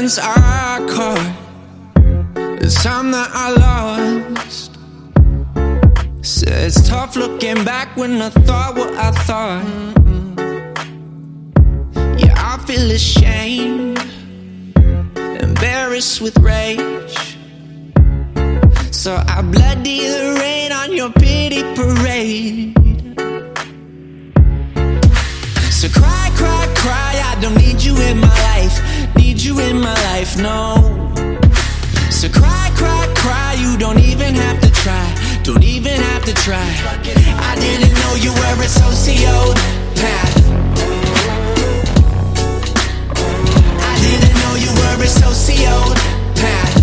moments I caught, the time that I lost. Said it's tough looking back when I thought what I thought. Yeah, I feel ashamed, embarrassed with rage. So I bloody the rain on your pity parade. So cry, cry, cry, I don't need you in my life. Need you in my life, no. So cry, cry, cry, you don't even have to try. Don't even have to try. I didn't know you were a sociopath. I didn't know you were a sociopath.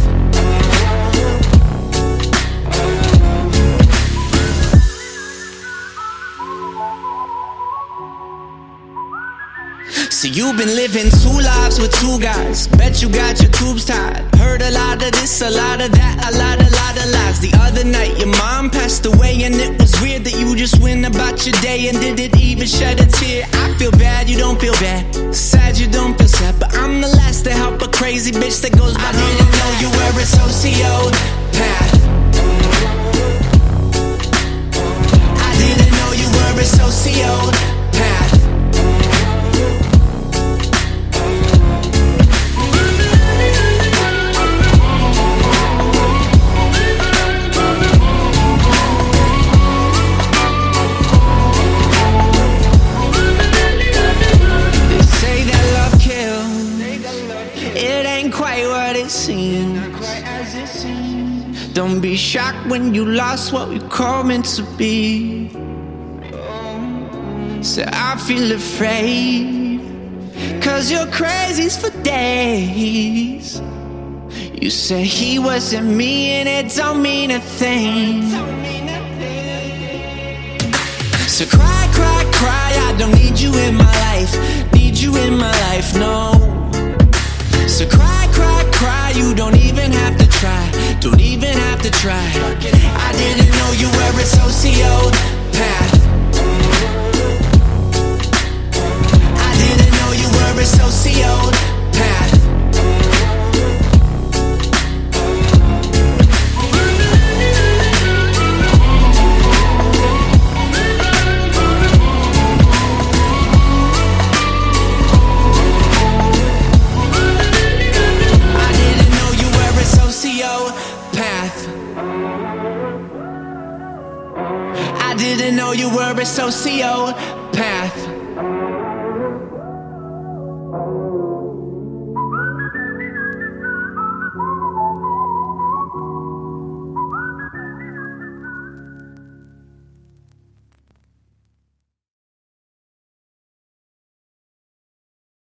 So you've been living two lives with two guys. Bet you got your tubes tied. Heard a lot of this, a lot of that, a lot of lies. The other night your mom passed away, and it was weird that you just went about your day and didn't even shed a tear. I feel bad, you don't feel bad. Sad, you don't feel sad. But I'm the last to help a crazy bitch that goes by. I didn't know you were a sociopath. I didn't know you were a sociopath. Don't be shocked when you lost what we call meant to be. So I feel afraid, 'cause you're crazy for days. You say he wasn't me and it don't mean a thing. So cry, cry, cry, I don't need you in my life. Need you in my life, no. So cry, cry, cry, you don't even have to try. Don't even have to try. I didn't know you were a sociopath. I didn't know you were a sociopath. I didn't know you were a sociopath.